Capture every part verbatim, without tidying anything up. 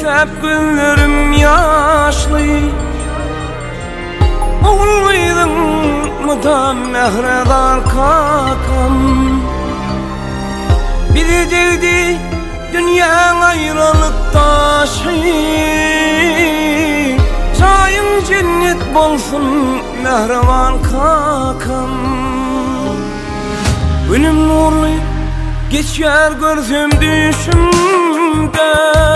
hep günlerim yaşlı. Oğulluydun mu da mehredar kakam. Biri dedi dünya ayrılık taşı. Çayın cennet bolsun mehrevan kakam. Günüm nurlu geçer gözüm düşümde.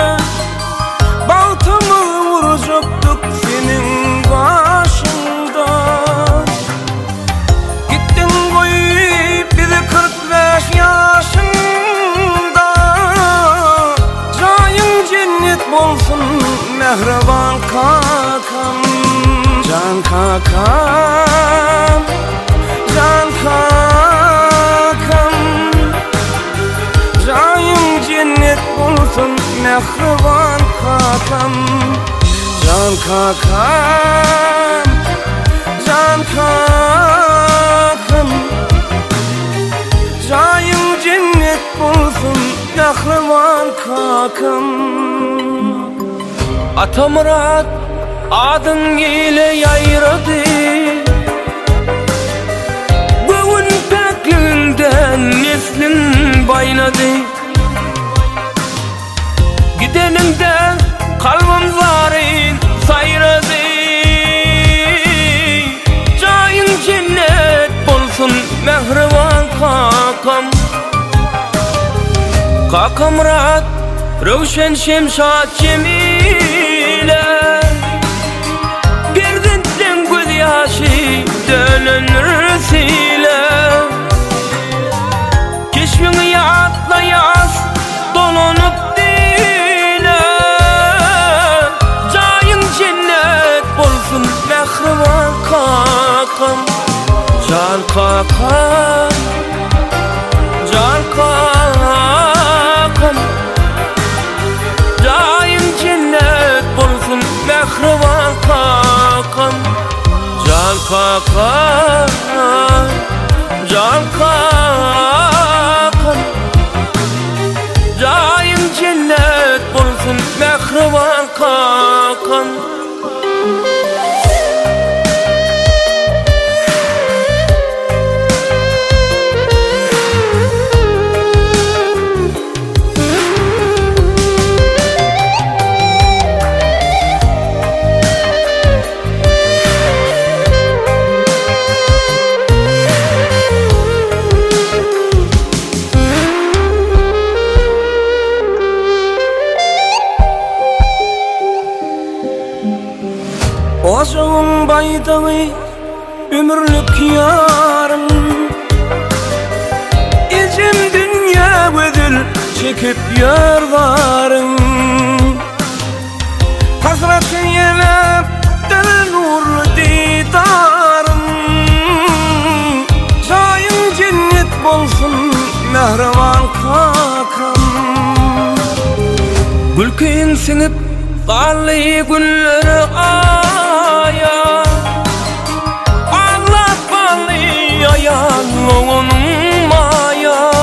Baltamı vuracaktık senin başında. Gittin koyup bizi kırk beş yaşında. Cayın cennet bolsun mehreban kakam. Can kakam, can kakam. Cayın cennet bolsun mehreban kakam. Can kakam, can kakam. Cayın cennet bolsun mehreban kakam. Ata Murat adın ile yayradı. Bugün pekliğinden neslin baynadı. Gidenimde kalbim zarin sayradı. Cayın cennet bolsun mehreban kakam. Kakam Murat Rövşen Şemşat Cemile. Birdentten göz yaşı dönünür sile. Keşfini yatla yaz dolanıp dile. Cayın cennet bolsun mehreban kakam. Can kakam, can kakam. Cayın cennet bolsun mehreban kakam. Can kakam, can kakam. Cayın cennet bolsun mehreban kakam. Ocağın baydağı ömürlük yarım. İcim dünya ödül çekip yarlarım. Hasretin yelep deli nurlu didarım. Cayın cennet bolsun mehreban kakam. Gülkün sinip qarlı günleri aya. Ağlat bağlı yayan onun maya.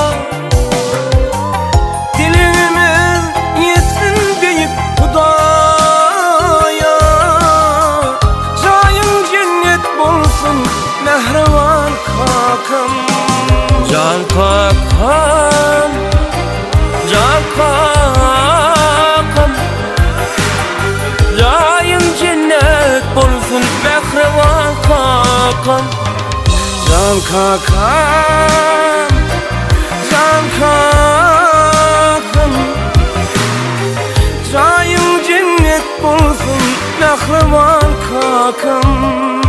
Dilimiz yetsin deyip Hudaya. Cayın cennet bolsun mehreban kakam. Can kakam, can kakam. Cayın cennet bolsun mehreban kakam. Can kakam, can kakam. Cayın cennet bolsun mehreban kakam.